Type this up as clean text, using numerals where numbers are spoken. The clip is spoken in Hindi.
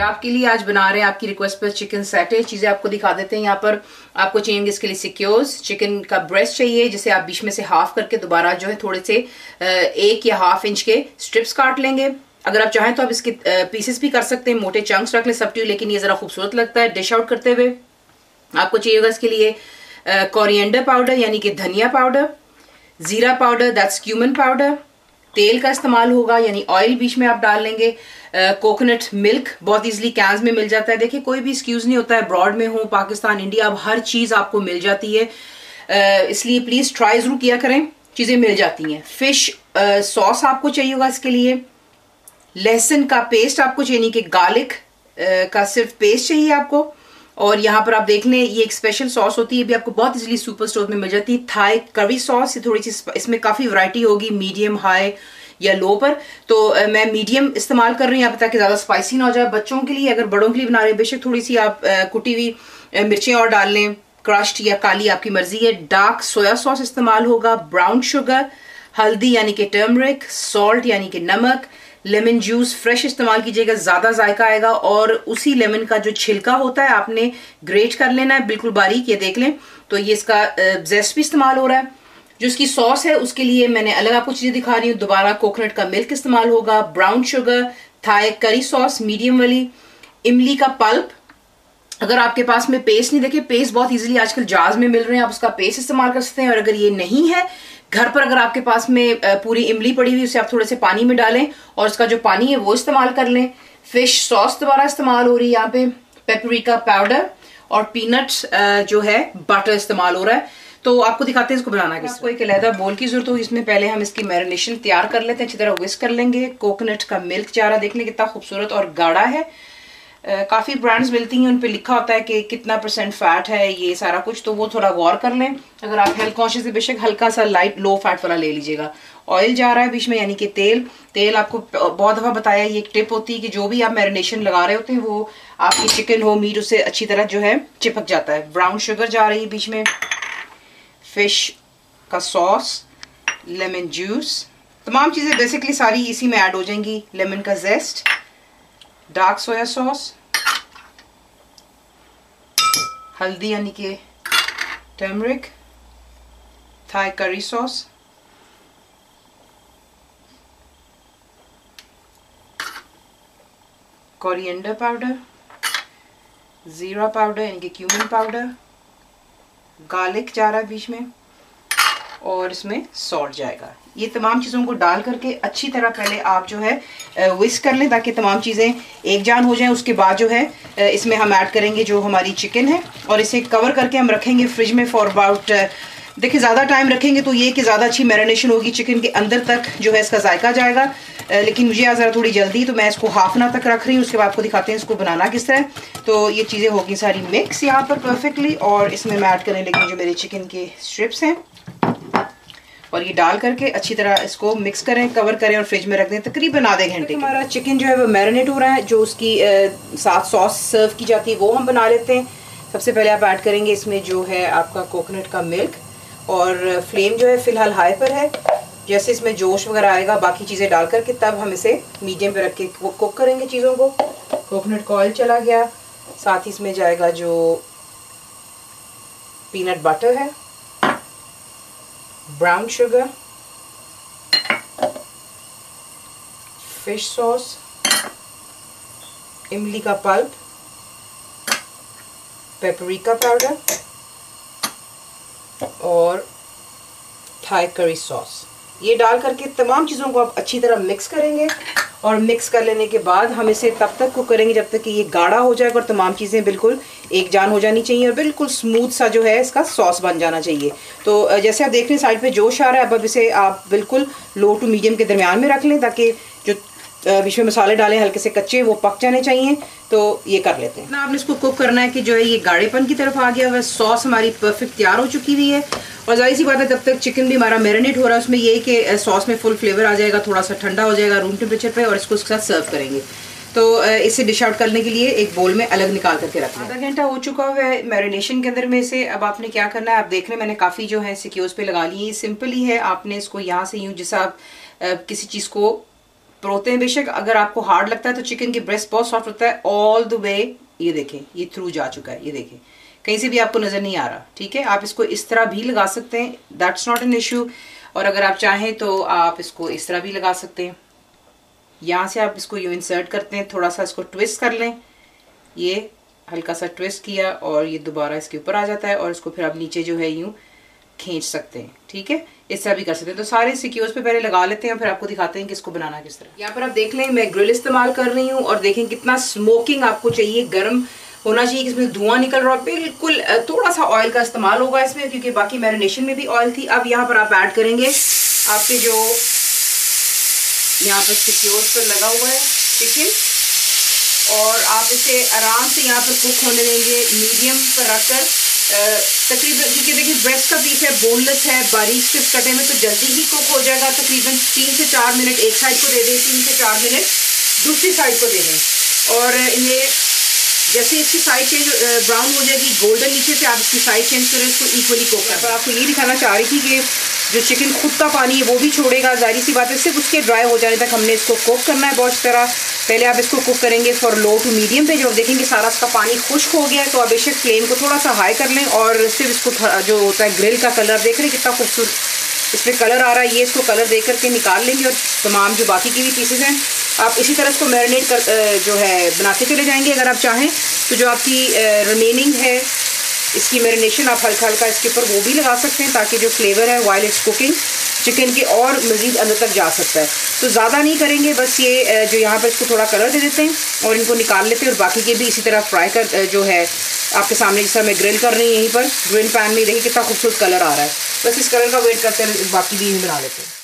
आपके लिए आज बना रहे हैं आपकी रिक्वेस्ट पर चिकन सैटे। चीजें आपको दिखा देते हैं। यहाँ पर आपको चाहिए इसके लिए सिक्योर्स, चिकन का ब्रेस्ट चाहिए जिसे आप बीच में से हाफ करके दोबारा जो है थोड़े से 1 या ½ इंच के स्ट्रिप्स काट लेंगे। अगर आप चाहें तो आप इसके पीसेस भी कर सकते हैं, मोटे चंक्स रख लें सब, लेकिन ये जरा खूबसूरत लगता है। डिश आउट करते हुए आपको चाहिए होगा इसके लिए कोरिएंडर पाउडर यानी कि धनिया पाउडर, जीरा पाउडर दैट्स क्यूमन पाउडर, तेल का इस्तेमाल होगा यानी ऑयल बीच में आप डाल लेंगे, कोकोनट मिल्क बहुत इजीली कैंस में मिल जाता है। देखिए कोई भी एक्सक्यूज नहीं होता है, ब्रॉड में हो पाकिस्तान इंडिया अब हर चीज आपको मिल जाती है, इसलिए प्लीज ट्राई जरूर किया करें, चीजें मिल जाती हैं। फिश सॉस आपको चाहिए होगा इसके लिए, लहसुन का पेस्ट आपको चाहिए कि गार्लिक का सिर्फ पेस्ट चाहिए आपको, और यहाँ पर आप देख लें ये एक स्पेशल सॉस होती है, भी आपको बहुत इजीली सुपर स्टोर में मिल जाती है, थाई करी सॉस। ये थोड़ी सी इसमें काफी वैरायटी होगी, मीडियम, हाई या लो पर, तो मैं मीडियम इस्तेमाल कर रही हूँ यहाँ पर ताकि ज्यादा स्पाइसी ना हो जाए। बच्चों के लिए, अगर बड़ों के लिए बना रहे हैं बेशक थोड़ी सी आप कुटी हुई मिर्चें और डाल लें, क्रश्ड या काली आपकी मर्जी है। डार्क सोया सॉस इस्तेमाल होगा, ब्राउन शुगर, हल्दी यानी कि टर्मरिक, सॉल्ट यानी कि नमक, लेमन जूस फ्रेश इस्तेमाल कीजिएगा, ज्यादा जायका आएगा। और उसी लेमन का जो छिलका होता है आपने ग्रेट कर लेना है बिल्कुल बारीक, ये देख लें। तो ये इसका जेस्ट भी इस्तेमाल हो रहा है। जो इसकी सॉस है उसके लिए मैंने अलग आपको चीजें दिखा रही हूँ। दोबारा कोकोनट का मिल्क इस्तेमाल होगा, brown sugar, Thai curry sauce medium वाली, इमली का पल्प। अगर आपके पास में पेस्ट नहीं, देखिए पेस्ट बहुत इजीली आजकल जार्स में मिल रहे हैं, आप उसका पेस्ट इस्तेमाल कर सकते हैं। और अगर ये नहीं है घर पर, अगर आपके पास में पूरी इमली पड़ी हुई, उसे आप थोड़े से पानी में डालें और उसका जो पानी है वो इस्तेमाल कर लें। फिश सॉस दोबारा इस्तेमाल हो रही है यहाँ पे, पेपरिका पाउडर और पीनट्स जो है बटर इस्तेमाल हो रहा है। तो आपको दिखाते हैं इसको बनाना कैसे। आपको एक अलहदा बोल की जरूरत होगी, इसमें पहले हम इसकी मैरिनेशन तैयार कर लेते हैं, अच्छी तरह विस्क कर लेंगे। कोकोनट का मिल्क जा रहा, देखने कितना खूबसूरत और गाढ़ा है। काफी ब्रांड्स मिलती हैं उन पे लिखा होता है कि कितना % फैट है, ये सारा कुछ, तो वो थोड़ा गौर कर लें। अगर आप हेल्थ कॉन्शियस है बेशक हल्का सा लाइट लो फैट वाला ले लीजिएगा। ऑयल जा रहा है बीच में यानी कि तेल आपको बहुत दफा बताया, ये एक टिप होती है कि जो भी आप मैरिनेशन लगा रहे होते हैं वो आपकी चिकन हो मीट उससे अच्छी तरह जो है चिपक जाता है। ब्राउन शुगर जा रही है बीच में, फिश का सॉस, लेमन जूस, तमाम चीजें बेसिकली सारी इसी में ऐड हो जाएंगी। लेमन का जेस्ट, डार्क सोया सॉस, हल्दी यानी कि turmeric, Thai curry sauce, coriander powder, जीरा पाउडर यानी कि क्यूमिन पाउडर, गार्लिक जा रहा है बीच में, और इसमें सॉल्ट जाएगा। ये तमाम चीज़ों को डाल करके अच्छी तरह पहले आप जो है विस्क कर लें ताकि तमाम चीज़ें एक जान हो जाएं। उसके बाद जो है इसमें हम ऐड करेंगे जो हमारी चिकन है, और इसे कवर करके हम रखेंगे फ्रिज में फॉर अबाउट, देखिए ज़्यादा टाइम रखेंगे तो ये कि ज़्यादा अच्छी मैरिनेशन होगी, चिकन के अंदर तक जो है इसका जायका जाएगा। लेकिन मुझे आज ज़रा थोड़ी जल्दी, तो मैं इसको ½ an तक रख रही हूँ। उसके बाद आपको दिखाते हैं इसको बनाना किस तरह। तो ये चीज़ें होगी सारी मिक्स यहाँ पर परफेक्टली, और इसमें मैं ऐड करने लगी जो मेरे चिकन के स्ट्रिप्स हैं, और ये डाल करके अच्छी तरह इसको मिक्स करें, कवर करें और फ्रिज में रख दें तकरीबन आधे घंटे। हमारा चिकन जो है वो मैरिनेट हो रहा है, जो उसकी साथ सॉस सर्व की जाती है वो हम बना लेते हैं। सबसे पहले आप ऐड करेंगे इसमें जो है आपका कोकोनट का मिल्क, और फ्लेम जो है फिलहाल हाई पर है। जैसे इसमें जोश वगैरह आएगा बाकी चीज़ें डाल करके तब हम इसे मीडियम पे रख के कुक करेंगे चीज़ों को। कोकोनट का ऑयल चला गया, साथ ही इसमें जाएगा जो पीनट बटर है, ब्राउन शुगर, फिश सॉस, इमली का पल्प, पेपरिका पाउडर और थाई करी सॉस। ये डाल करके तमाम चीज़ों को आप अच्छी तरह मिक्स करेंगे, और मिक्स कर लेने के बाद हम इसे तब तक कुक करेंगे जब तक कि ये गाढ़ा हो जाएगा और तमाम चीज़ें बिल्कुल एक जान हो जानी चाहिए और बिल्कुल स्मूथ सा जो है इसका सॉस बन जाना चाहिए। तो जैसे आप देख रहे हैं साइड पे जोश आ रहा है, अब इसे आप बिल्कुल लो टू मीडियम के दरमियान में रख लें ताकि जो बीच में मसाले डालें हल्के से कच्चे वो पक जाने चाहिए। तो ये कर लेते हैं ना, आपने इसको कुक करना है कि जो है ये गाढ़ेपन की तरफ आ गया हुआ, सॉस हमारी परफेक्ट तैयार हो चुकी हुई है। और जाहिर सी बात है तब तक चिकन भी हमारा मैरिनेट हो रहा है, उसमें ये है कि सॉस में फुल फ्लेवर आ जाएगा, थोड़ा सा ठंडा हो जाएगा रूम टेम्परेचर पे, और इसको उसके साथ सर्व करेंगे। तो इसे डिश आउट करने के लिए एक बोल में अलग निकाल करके रखना है। आधा घंटा हो चुका हुआ है मैरिनेशन के अंदर में से। अब आपने क्या करना है, आप देख रहे हैं मैंने काफ़ी जो है सिक्योर्स पे लगा ली है। सिंपल ही है, आपने इसको यहाँ से यूँ जैसा आप किसी चीज़ को होते हैं बेशक, अगर आपको हार्ड लगता है तो चिकन की ब्रेस्ट बहुत सॉफ्ट होता है ऑल द वे। ये देखें, ये थ्रू जा चुका है, ये देखें, कहीं से भी आपको नजर नहीं आ रहा। ठीक है, आप इसको इस तरह भी लगा सकते हैं, दैट्स नॉट एन इशू। और अगर आप चाहें तो आप इसको इस तरह भी लगा सकते हैं। यहाँ से आप इसको यूँ इंसर्ट करते हैं, थोड़ा सा इसको ट्विस्ट कर लें, ये हल्का सा ट्विस्ट किया और ये दोबारा इसके ऊपर आ जाता है, और इसको फिर आप नीचे जो है यूँ खींच सकते हैं। ठीक है, इस तरह भी कर सकते हैं। तो सारे सिक्योर्स पे पहले लगा लेते हैं और फिर आपको दिखाते हैं कि इसको बनाना किस तरह। यहाँ पर आप देख लें, मैं ग्रिल इस्तेमाल कर रही हूँ और देखें कितना स्मोकिंग आपको चाहिए, गर्म होना चाहिए कि इसमें धुआं निकल रहा है। बिल्कुल थोड़ा सा ऑयल का इस्तेमाल होगा इसमें, क्योंकि बाकी मैरिनेशन में भी ऑयल थी। अब यहाँ पर आप ऐड करेंगे आपके जो यहाँ पर सिक्योर्स पर लगा हुआ है चिकन, और आप इसे आराम से यहाँ पर कुक होने देंगे मीडियम पर रखकर तकरीबन, क्योंकि देखिए ब्रेस्ट का पीस है, बोनलेस है, बारीक स्ट्रिप्स कटे में, तो जल्दी ही कुक हो जाएगा। तकरीबन 3 से 4 मिनट एक साइड को दे दें, 3 से 4 मिनट दूसरी साइड को दे दें। और ये जैसे इसकी साइड चेंज ब्राउन हो जाएगी गोल्डन नीचे से, आप इसकी साइड चेंज करें, इसको इक्वली कुक करें। पर आपको ये दिखाना चाह रही थी कि जो चिकन खुद का पानी है वो भी छोड़ेगा, जाहिर सी बात है, सिर्फ उसके ड्राई हो जाने तक हमने इसको कुक करना है बहुत तरह। पहले आप इसको कुक करेंगे फॉर लो टू मीडियम पे, जब देखेंगे सारा इसका पानी खुश्क हो गया है तो आप बेशक फ्लेम को थोड़ा सा हाई कर लें, और सिर्फ इसको जो होता है ग्रिल का कलर देख रहे हैं कितना खूबसूरत इसमें कलर आ रहा है, ये इसको कलर दे करके निकाल लेंगे। और तमाम जो बाकी की भी पीसेस हैं आप इसी तरह इसको मैरिनेट कर जो है बनाते चले जाएंगे। अगर आप चाहें तो जो आपकी रिमेनिंग है इसकी मैरिनेशन आप हल्का हल्का इसके ऊपर वो भी लगा सकते हैं, ताकि जो फ्लेवर है वाइल इट्स कुकिंग चिकन के और मज़ीद अंदर तक जा सकता है। तो ज़्यादा नहीं करेंगे, बस ये जो यहाँ पर इसको थोड़ा कलर दे देते हैं और इनको निकाल लेते हैं। और बाकी के भी इसी तरह फ्राई कर जो है आपके सामने, जिस तरह मैं ग्रिल कर रही हूँ यहीं पर ग्रिल पैन में, देखिए कितना खूबसूरत कलर आ रहा है। बस इस कलर का वेट करते हैं, बाकी भी यहीं बना लेते हैं।